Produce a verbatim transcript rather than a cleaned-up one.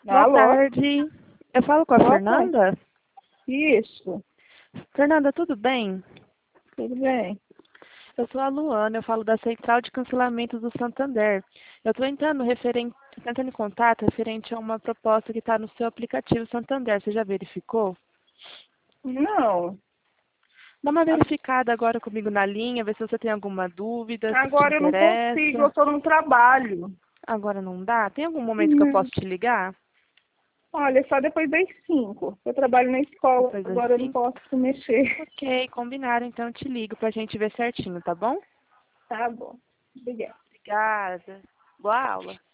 Boa Alô? tarde. Eu falo com a Boa Fernanda? Isso, Fernanda, tudo bem? tudo bem. Eu sou a Luana, eu falo da Central de Cancelamento do Santander. Eu estou entrando, referente, entrando em contato referente a uma proposta que está no seu aplicativo Santander. Você já verificou? Não, Dá uma a- verificada agora comigo na linha, ver se você tem alguma dúvida, se te agora eu não consigo, eu interessa. estou no trabalho. Agora não dá? Tem algum momento que eu Não. posso te ligar? Olha, só depois das cinco. Eu trabalho na escola, Depois agora eu não assim? posso mexer. Ok, combinaram, então eu te ligo pra gente ver certinho, tá bom? Tá bom. Obrigada. Obrigada. Boa aula.